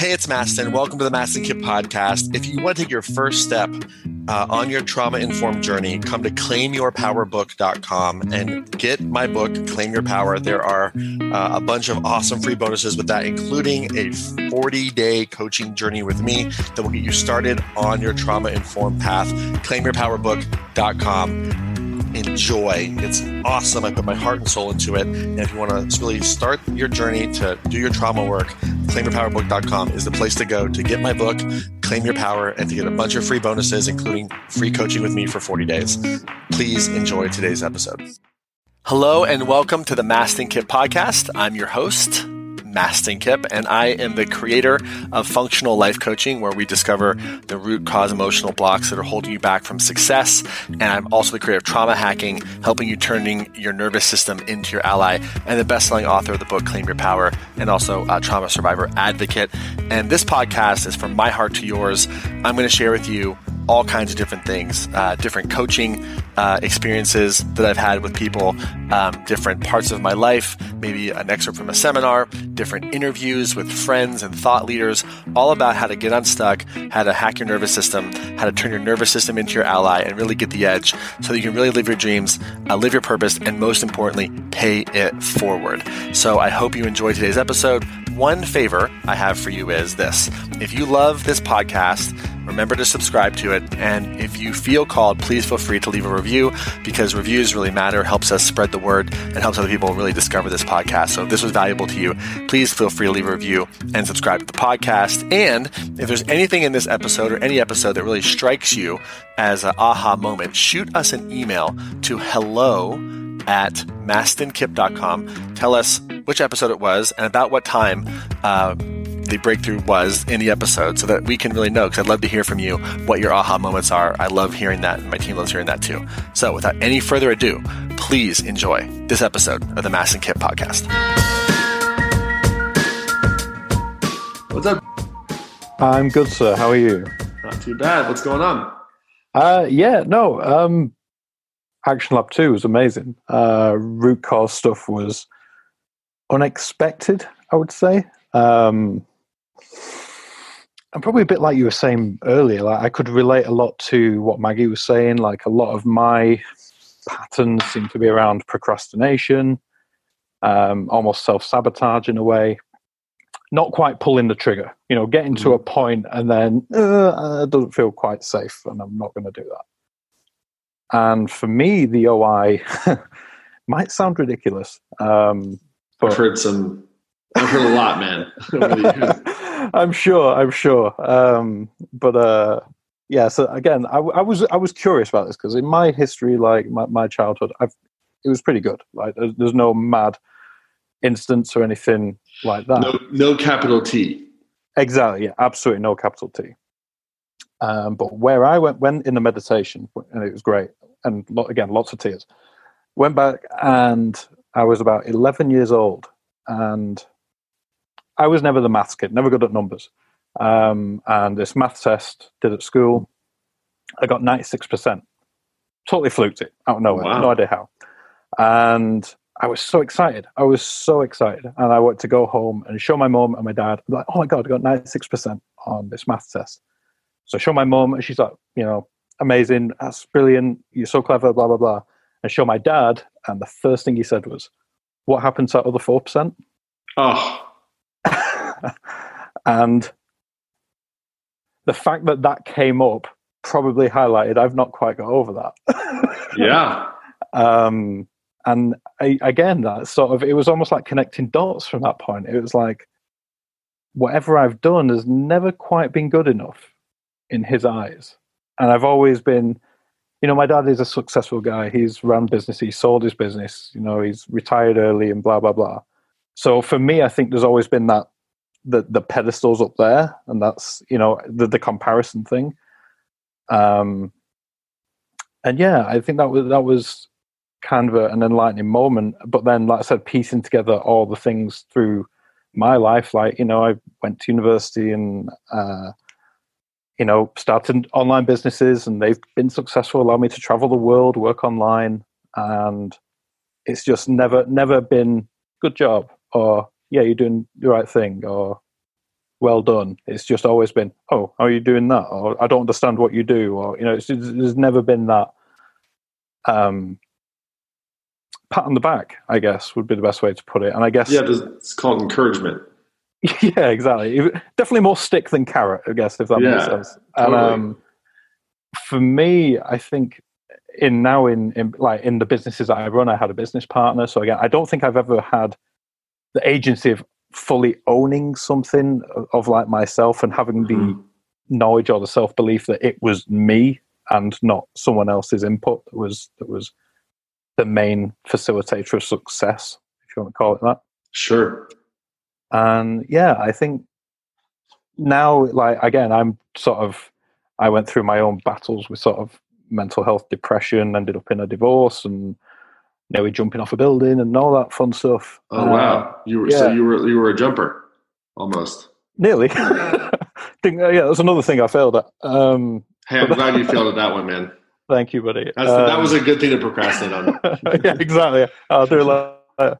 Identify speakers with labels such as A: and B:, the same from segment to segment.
A: Hey, it's Mastin. Welcome to the Mastin Kip podcast. If you want to take your first step on your trauma-informed journey, come to claimyourpowerbook.com and get my book, Claim Your Power. There are a bunch of awesome free bonuses with that, including a 40-day coaching journey with me that will get you started on your trauma-informed path. claimyourpowerbook.com. Enjoy. It's awesome. I put my heart and soul into it. And if you want to really start your journey to do your trauma work, claimyourpowerbook.com is the place to go to get my book, Claim Your Power, and to get a bunch of free bonuses, including free coaching with me for 40 days. Please enjoy today's episode. Hello and welcome to the Mastin Kip podcast. I'm your host, Mastin Kip, and I am the creator of Functional Life Coaching, where we discover the root cause emotional blocks that are holding you back from success. And I'm also the creator of Trauma Hacking, helping you turning your nervous system into your ally, and the best-selling author of the book Claim Your Power, and also a trauma survivor advocate. And this podcast is from my heart to yours. I'm going to share with you all kinds of different things, different coaching experiences that I've had with people, different parts of my life, maybe an excerpt from a seminar, different interviews with friends and thought leaders, all about how to get unstuck, how to hack your nervous system, how to turn your nervous system into your ally and really get the edge so that you can really live your dreams, live your purpose, and most importantly, pay it forward. So I hope you enjoyed today's episode. One favor I have for you is this. If you love this podcast, remember to subscribe to it. And if you feel called, please feel free to leave a review, because reviews really matter, helps us spread the word, and helps other people really discover this podcast. So if this was valuable to you, please feel free to leave a review and subscribe to the podcast. And if there's anything in this episode or any episode that really strikes you as an aha moment, shoot us an email to hello@mastinkip.com. Tell us which episode it was and about what time the breakthrough was in the episode, so that we can really know, because I'd love to hear from you what your aha moments are. I love hearing that, and my team loves hearing that too. So without any further ado, please enjoy this episode of the Mastin Kip podcast.
B: What's up?
C: I'm good, sir. How are you?
B: Not too bad. What's going on?
C: Action Lab 2 was amazing. Root cause stuff was unexpected, I would say. I'm probably a bit like you were saying earlier. Like, I could relate a lot to what Maggie was saying. Like, a lot of my patterns seem to be around procrastination, almost self-sabotage in a way. Not quite pulling the trigger, getting to a point and then it doesn't feel quite safe, and I'm not going to do that. And for me, the OI might sound ridiculous. But
B: I've heard a lot, man.
C: I'm sure. So again, I was curious about this, because in my history, like my childhood, it was pretty good. Like, there's no mad instance or anything like that.
B: No capital T.
C: Exactly. Yeah, absolutely no capital T. But where I went in the meditation, and it was great, and again, lots of tears. Went back, and I was about 11 years old, and I was never the maths kid, never good at numbers. And this math test did at school, I got 96%. Totally fluked it out of nowhere. Wow. No idea how. And I was so excited. And I wanted to go home and show my mom and my dad. I'm like, oh my God, I got 96% on this math test. So I show my mom, and she's like, amazing, that's brilliant, you're so clever, blah, blah, blah. And show my dad, and the first thing he said was, what happened to that other 4%?
B: Oh.
C: And the fact that came up probably highlighted I've not quite got over that.
B: Yeah.
C: And again, that sort of, it was almost like connecting dots from that point. It was like, whatever I've done has never quite been good enough in his eyes. And I've always been, my dad is a successful guy. He's run business. He sold his business. He's retired early and blah, blah, blah. So for me, I think there's always been that, the pedestals up there, and that's, the comparison thing. And yeah, I think that was kind of an enlightening moment. But then, like I said, piecing together all the things through my life, like, I went to university and, started online businesses, and they've been successful, allowed me to travel the world, work online. And it's just never been good job, or yeah, you're doing the right thing, or well done. It's just always been, oh, how are you doing that? Or I don't understand what you do. Or, there's never been that pat on the back, I guess, would be the best way to put it. And I guess...
B: Yeah, it's called encouragement.
C: Yeah, exactly. Definitely more stick than carrot, I guess, if that makes sense.
B: Totally.
C: And for me, I think in the businesses that I run, I had a business partner. So again, I don't think I've ever had the agency of fully owning something of like myself and having the knowledge or the self-belief that it was me and not someone else's input that was the main facilitator of success, if you want to call it that.
B: Sure.
C: And yeah, I think now, like, again, I went through my own battles with sort of mental health, depression, ended up in a divorce and nearly jumping off a building and all that fun stuff.
B: Oh, wow. So you were a jumper almost.
C: Nearly. That's another thing I failed at.
B: Hey, I'm glad you failed at that one, man.
C: Thank you, buddy.
B: That was a good thing to procrastinate on.
C: Yeah, exactly. I'll do it later.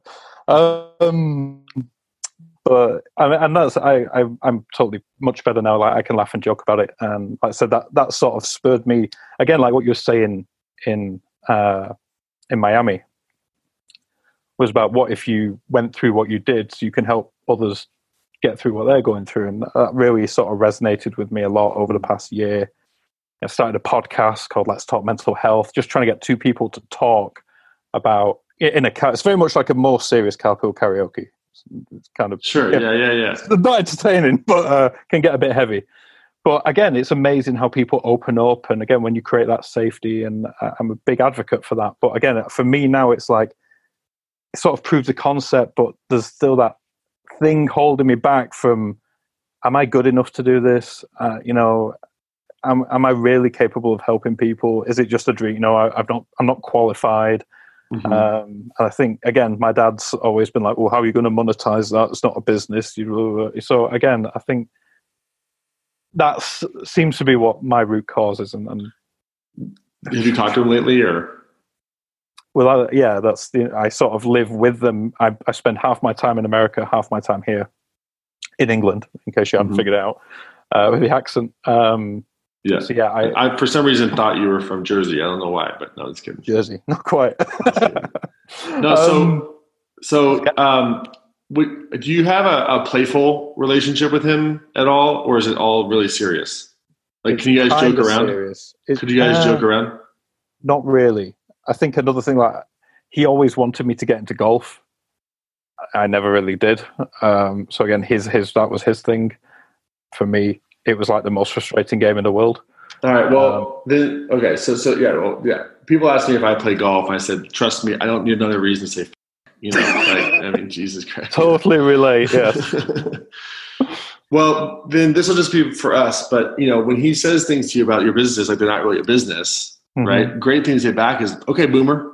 C: But and that's I'm totally much better now. Like I can laugh and joke about it, and like I said, that sort of spurred me again. Like what you were saying in Miami was about what if you went through what you did, so you can help others get through what they're going through, and that really sort of resonated with me a lot over the past year. I started a podcast called Let's Talk Mental Health, just trying to get two people to talk about it's very much like a more serious carpool karaoke. It's kind of
B: sure, yeah.
C: It's not entertaining, but can get a bit heavy. But again, it's amazing how people open up, and again, when you create that safety, and I'm a big advocate for that. But again, for me now, it's like it sort of proves the concept, but there's still that thing holding me back from: am I good enough to do this? Am I really capable of helping people? Is it just a dream? I'm not qualified. Mm-hmm. And I think, again, my dad's always been like, well, how are you going to monetize that? It's not a business. So again, I think that seems to be what my root cause is. And
B: have you talked to him lately, or?
C: Well, I sort of live with them. I spend half my time in America, half my time here in England, in case you haven't figured it out, with the accent.
B: Yeah.
C: So yeah,
B: I for some reason thought you were from Jersey. I don't know why, but no, it's kidding.
C: Jersey, not quite.
B: No, do you have a playful relationship with him at all, or is it all really serious? Like, can you guys joke around? Could you guys joke around?
C: Not really. I think another thing, like, he always wanted me to get into golf. I never really did. So again, that was his thing. For me, it was like the most frustrating game in the world.
B: All right. Well, then, okay. So yeah. People ask me if I play golf. And I said, trust me, I don't need another reason to say, Jesus Christ.
C: Totally relate. Yeah.
B: Well, then this will just be for us. But when he says things to you about your business, like they're not really a business, right? Great thing to say back is, okay, boomer.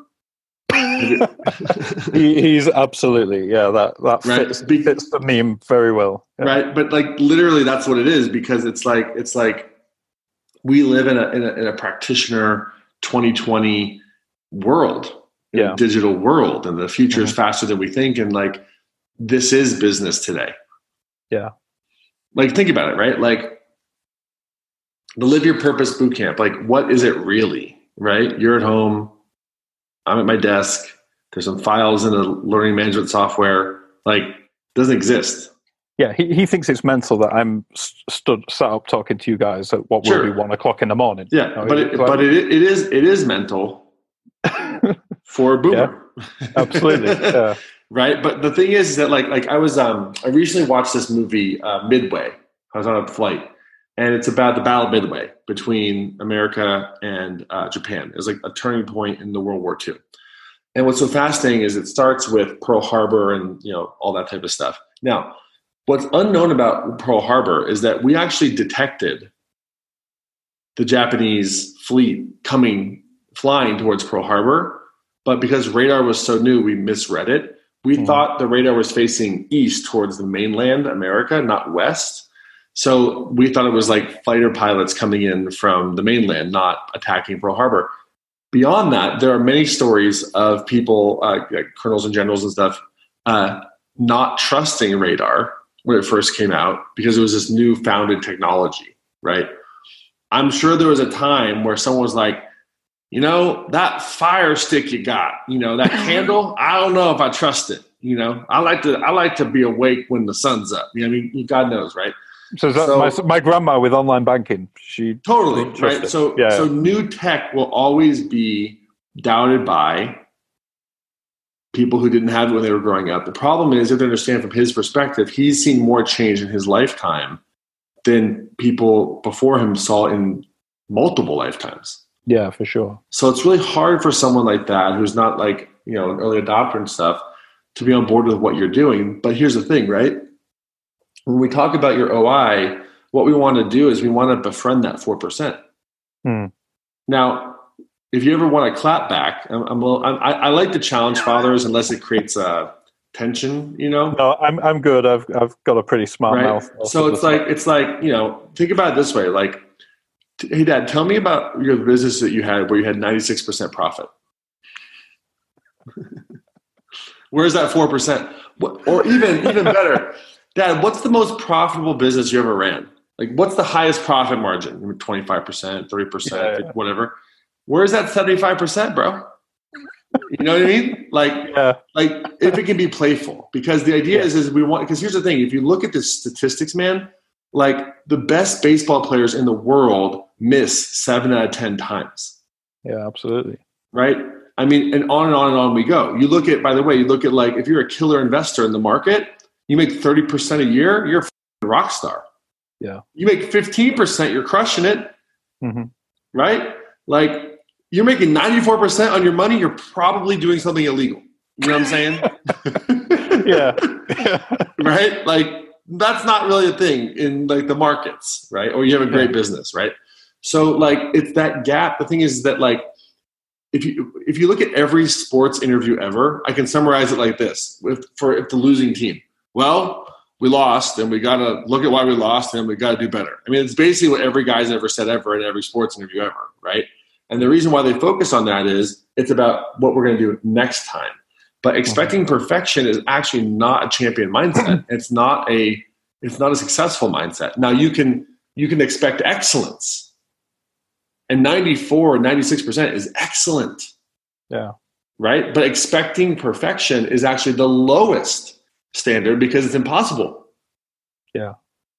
C: He's absolutely, that fits the meme very well,
B: right? But like literally, that's what it is, because it's like we live in a practitioner 2020 world, a digital world, and the future is faster than we think, and like this is business today.
C: Yeah,
B: like think about it, right? Like the Live Your Purpose Bootcamp. Like, what is it really? Right? You're at home. I'm at my desk. There's some files in a learning management software. Like, doesn't exist.
C: Yeah, he thinks it's mental that I'm sat up talking to you guys at what will be 1 o'clock in the morning.
B: Yeah, but it is mental for a boomer.
C: Yeah, absolutely. Yeah.
B: Right, but the thing is that like I was I recently watched this movie Midway. I was on a flight. And it's about the Battle of Midway between America and Japan. It was like a turning point in the World War II. And what's so fascinating is it starts with Pearl Harbor and all that type of stuff. Now, what's unknown about Pearl Harbor is that we actually detected the Japanese fleet flying towards Pearl Harbor, but because radar was so new, we misread it. We thought the radar was facing east towards the mainland America, not west. So we thought it was like fighter pilots coming in from the mainland, not attacking Pearl Harbor. Beyond that, there are many stories of people, like colonels and generals and stuff, not trusting radar when it first came out because it was this new founded technology, right? I'm sure there was a time where someone was like, that Fire Stick you got, that candle, I don't know if I trust it. I like to be awake when the sun's up. God knows, right?
C: So my grandma with online banking, she
B: totally right. So new tech will always be doubted by people who didn't have it when they were growing up. The problem is, you have to understand from his perspective, he's seen more change in his lifetime than people before him saw in multiple lifetimes.
C: Yeah, for sure.
B: So it's really hard for someone like that who's not like, an early adopter and stuff to be on board with what you're doing. But here's the thing, right? When we talk about your OI, what we want to do is we want to befriend that 4%. Now, if you ever want to clap back, I like to challenge fathers unless it creates tension,
C: No, I'm good. I've got a pretty smart mouth.
B: So it's like think about it this way. Like, hey, Dad, tell me about your business that you had where you had 96% profit. Where's that 4%? Or even better, Dad, what's the most profitable business you ever ran? Like, what's the highest profit margin? 25%, 30%, whatever. Where's that 75%, bro? You know what I mean? Like if it can be playful, because the idea is we want, because here's the thing, if you look at the statistics, man, like the best baseball players in the world miss 7 out of 10 times.
C: Yeah, absolutely.
B: Right. I mean, and on and on and on we go. You look at, by the way, like, if you're a killer investor in the market, you make 30% a year, you're a rock star.
C: Yeah.
B: You make 15%, you're crushing it.
C: Mm-hmm.
B: Right. Like, you're making 94% on your money, you're probably doing something illegal. You know what I'm saying?
C: Yeah.
B: Right? Like, that's not really a thing in like the markets, right? Or you have a great business, right? So like, it's that gap. The thing is that like, if you look at every sports interview ever, I can summarize it like this: if the losing team, well, we lost, and we got to look at why we lost, and we got to do better. I mean, it's basically what every guy's ever said ever in every sports interview ever, right? And the reason why they focus on that is it's about what we're going to do next time. But expecting perfection is actually not a champion mindset. It's not a successful mindset. Now you can expect excellence. And 94 or 96% is excellent.
C: Yeah.
B: Right? But expecting perfection is actually the lowest standard because it's impossible.
C: Yeah.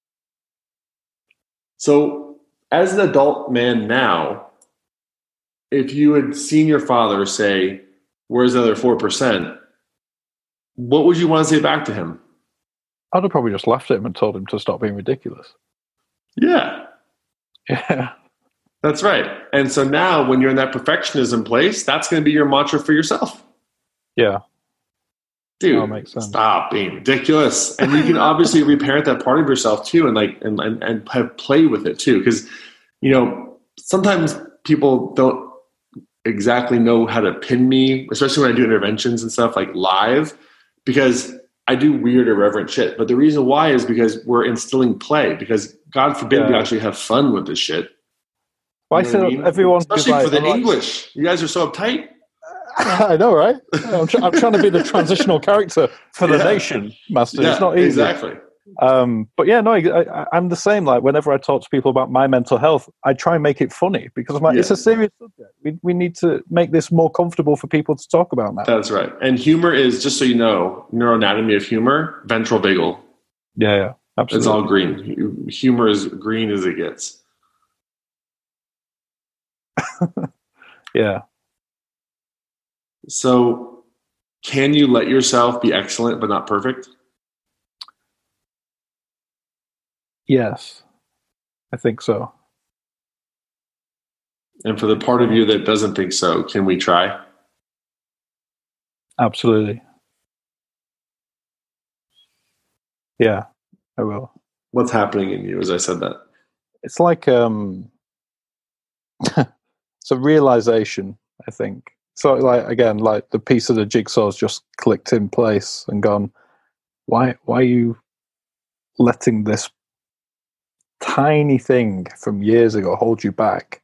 B: So as an adult man now, if you had seen your father say, where's the other 4%? What would you want to say back to him?
C: I'd have probably just laughed at him and told him to stop being ridiculous.
B: Yeah.
C: Yeah.
B: That's right. And so now when you're in that perfectionism place, that's going to be your mantra for yourself.
C: Yeah.
B: Dude,
C: that makes sense.
B: Stop being ridiculous. And you can obviously reparent that part of yourself too, and have play with it too. Because, sometimes people don't exactly know how to pin me, especially when I do interventions and stuff like live, because I do weird, irreverent shit. But the reason why is because we're instilling play, because God forbid we actually have fun with this shit.
C: Well, I feel everyone,
B: especially for the English. You guys are so uptight.
C: I know, right? I'm trying to be the transitional character for the nation, Master.
B: Yeah,
C: it's not easy.
B: Exactly.
C: But yeah, no, I'm the same. Like whenever I talk to people about my mental health, I try and make it funny because I'm like, it's a serious subject. We need to make this more comfortable for people to talk about now.
B: That's right. And humor is, just so you know, neuroanatomy of humor, ventral vagal.
C: Yeah, absolutely.
B: It's all green. Humor is green as it gets.
C: Yeah.
B: So, can you let yourself be excellent but not perfect?
C: Yes, I think so.
B: And for the part of you that doesn't think so, can we try?
C: Absolutely. Yeah, I will.
B: What's happening in you as I said that?
C: It's like it's a realization, I think. So like the piece of the jigsaw's just clicked in place and gone, why are you letting this tiny thing from years ago hold you back?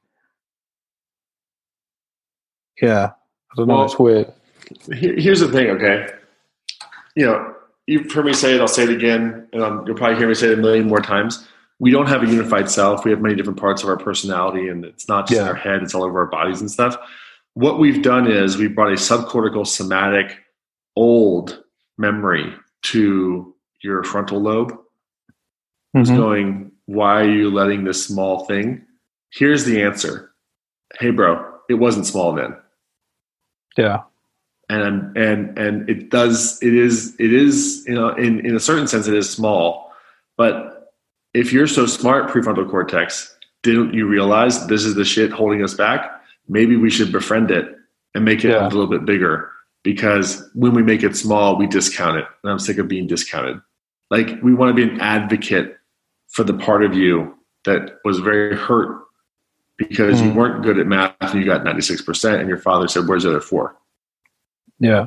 C: Yeah. I don't know, it's weird.
B: Here's the thing, okay? you've heard me say it, I'll say it again, and you'll probably hear me say it a million more times. We don't have a unified self. We have many different parts of our personality, and it's not just in our head, it's all over our bodies and stuff. What we've done is we brought a subcortical somatic old memory to your frontal lobe. It's going, why are you letting this small thing? Here's the answer. Hey, bro, it wasn't small then.
C: Yeah.
B: And it is, you know, in a certain sense, it is small. But if you're so smart, prefrontal cortex, didn't you realize this is the shit holding us back? Maybe we should befriend it and make it a little bit bigger, because when we make it small, we discount it. And I'm sick of being discounted. Like, we want to be an advocate for the part of you that was very hurt because you weren't good at math and you got 96%, and your father said, where's the other 4?
C: Yeah.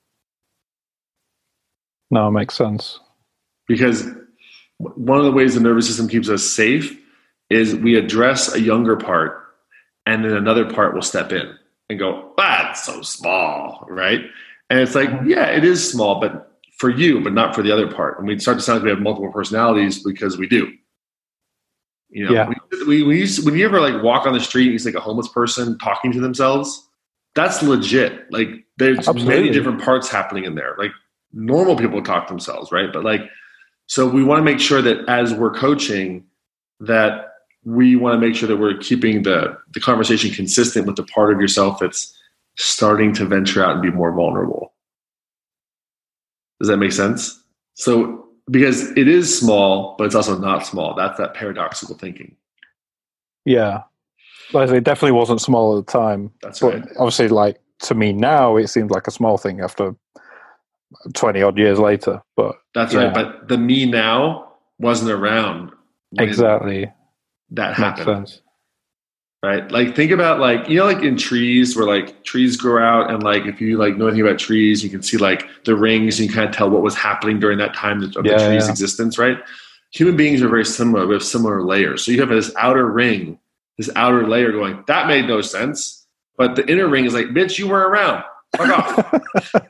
C: No, it makes sense. Because
B: one of the ways the nervous system keeps us safe is we address a younger part, and then another part will step in and go, it's so small, right? And it's like, yeah, it is small, but for you, but not for the other part. And we start to sound like we have multiple personalities, because we do. You know, when you ever like walk on the street and you see like a homeless person talking to themselves, that's legit. Like, there's many different parts happening in there. Like, normal people talk to themselves, right? But like, so we want to make sure that as we're coaching, that we want to make sure that we're keeping the conversation consistent with the part of yourself that's starting to venture out and be more vulnerable. Does that make sense? So, because it is small, but it's also not small. That's that paradoxical thinking.
C: Yeah. Like, it definitely wasn't small at the time.
B: That's right.
C: Obviously, like, to me now, it seems like a small thing after 20 odd years later. But
B: that's right. But the me now wasn't around.
C: Exactly.
B: That happened.
C: Makes sense.
B: Right? Like, think about, like, you know, like in trees where like trees grow out, and like if you like know anything about trees, you can see like the rings, and you kind of tell what was happening during that time of the tree's existence, right? Human beings are very similar. We have similar layers. So you have this outer ring, this outer layer going, that made no sense. But the inner ring is like, bitch, you weren't around. Fuck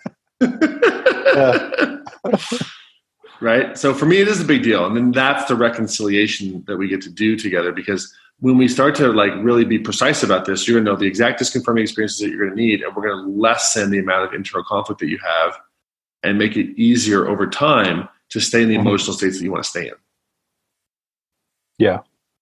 B: off. Right? So for me, it is a big deal. And then that's the reconciliation that we get to do together, because when we start to like really be precise about this, you're going to know the exact disconfirming experiences that you're going to need, and we're going to lessen the amount of internal conflict that you have and make it easier over time to stay in the emotional states that you want to stay in.
C: Yeah.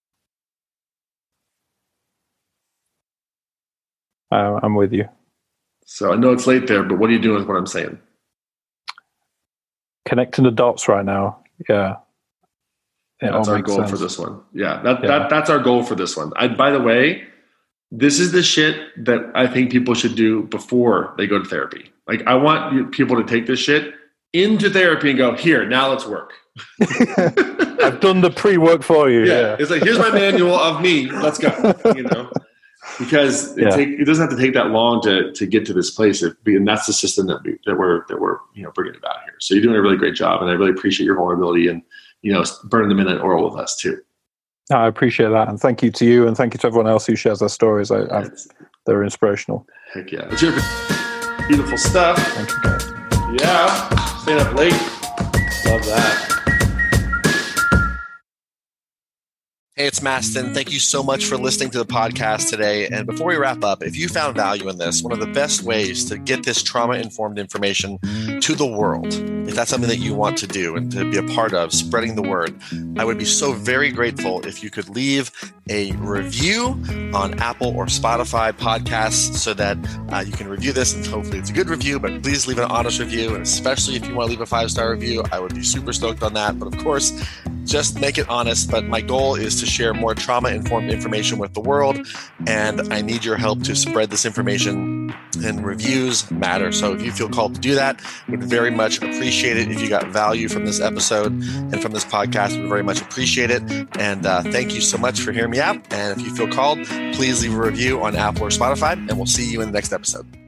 C: I'm with you.
B: So I know it's late there, but what are you doing with what I'm saying?
C: Connecting the dots right now. Yeah.
B: That's our goal for this one. Yeah, that's our goal for this one. By the way, this is the shit that I think people should do before they go to therapy. Like, I want people to take this shit into therapy and go, here, now let's work.
C: I've done the pre-work for you. Yeah.
B: It's like, here's my manual of me. Let's go. You know, because it doesn't have to take that long to get to this place. And that's the system that we're you know, bringing about here. So you're doing a really great job, and I really appreciate your vulnerability and, you know, burning the midnight oil with us too.
C: I appreciate that, and thank you to you, and thank you to everyone else who shares their stories. They're inspirational.
B: Heck yeah! It's your beautiful stuff.
C: Thank you, guys.
B: Yeah, staying up late. Love that.
A: Hey, it's Mastin. Thank you so much for listening to the podcast today. And before we wrap up, if you found value in this, one of the best ways to get this trauma-informed information to the world, if that's something that you want to do and to be a part of, spreading the word, I would be so very grateful if you could leave a review on Apple or Spotify podcasts so that you can review this, and hopefully it's a good review, but please leave an honest review. And especially if you want to leave a 5-star review, I would be super stoked on that. But of course, just make it honest. But my goal is to share more trauma-informed information with the world, and I need your help to spread this information, and reviews matter. So if you feel called to do that, would very much appreciate it. If you got value from this episode and from this podcast, would very much appreciate it. And thank you so much for hearing me out. And if you feel called, please leave a review on Apple or Spotify, and we'll see you in the next episode.